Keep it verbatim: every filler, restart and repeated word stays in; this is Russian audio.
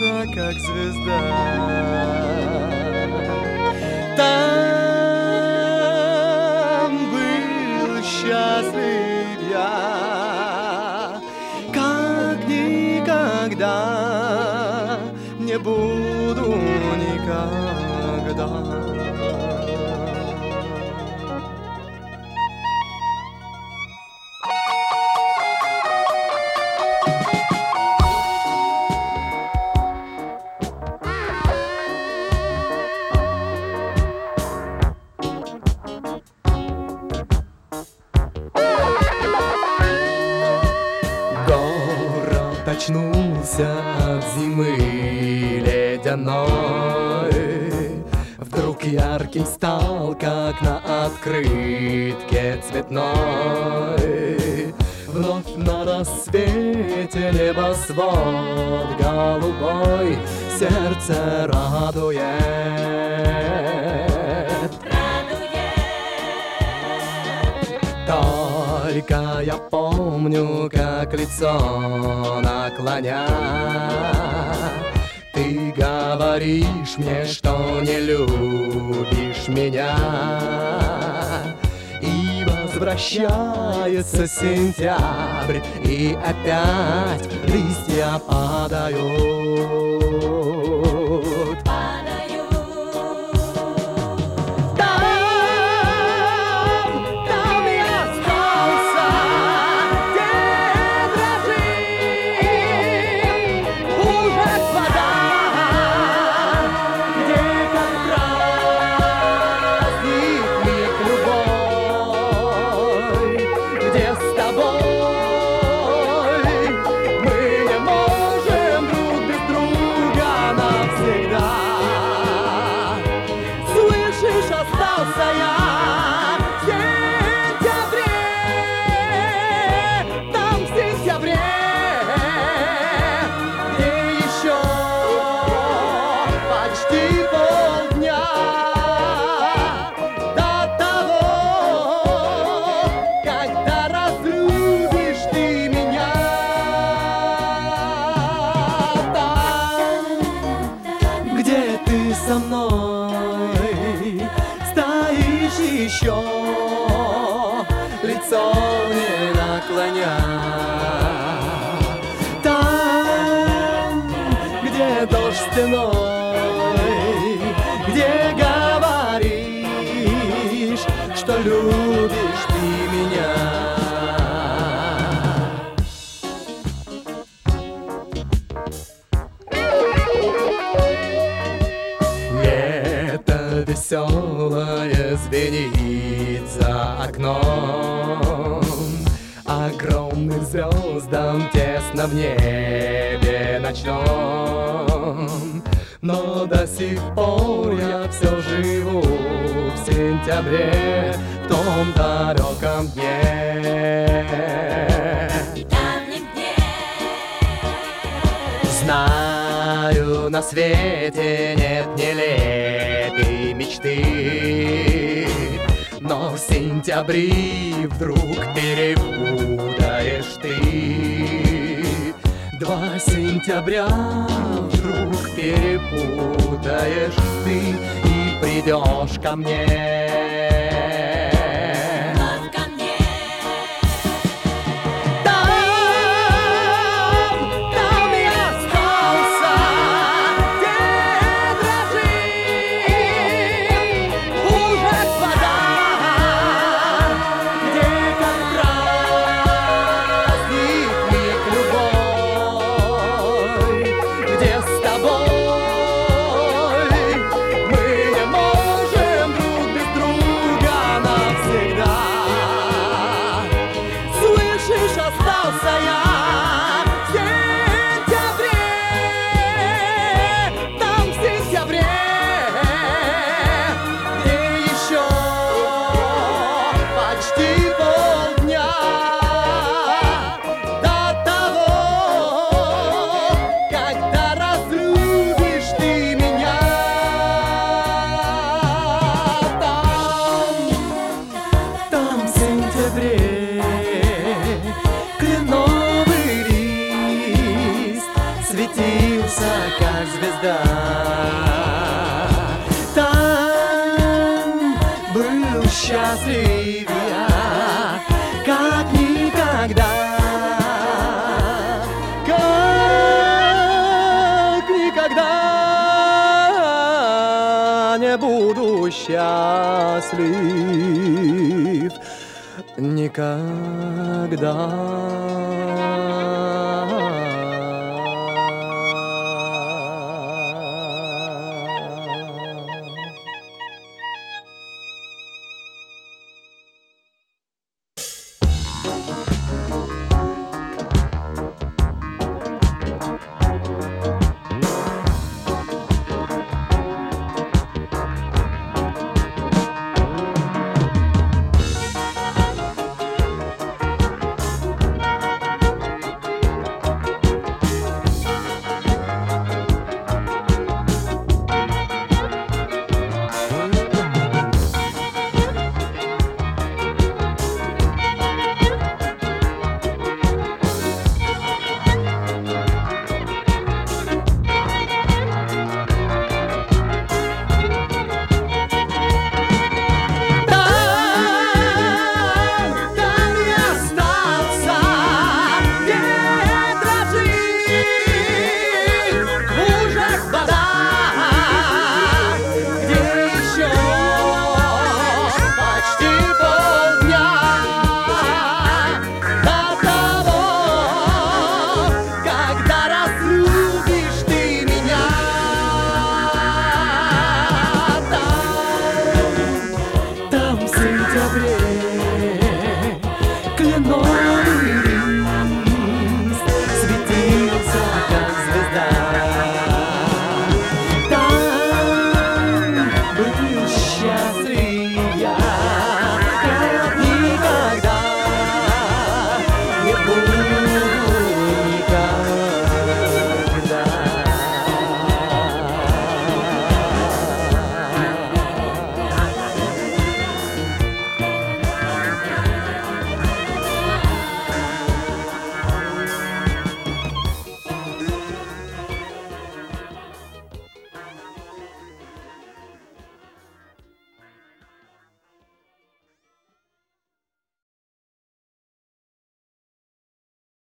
светится, как звезда. Там был счастлив я, как никогда не буду никогда. Очнулся от зимы ледяной, вдруг ярким стал, как на открытке цветной. Вновь на рассвете небосвод голубой сердце радует. Только я помню, как лицо наклоня, ты говоришь мне, что не любишь меня. И возвращается сентябрь, и опять листья падают. Со мной стоишь еще, лицо не наклоня. Там, где дождь стеной, где говоришь, что любишь ты меня. Веселое звенит за окном, огромным звездам тесно в небе ночном. Но до сих пор я все живу в сентябре, в том далеком дне. Знаю, на свете нет нелепей мечты, но в сентябре вдруг перепутаешь ты. Два сентября вдруг перепутаешь ты и придешь ко мне. Мы не можем друг без друга счастлив я, как никогда, как никогда не буду счастлив, никогда.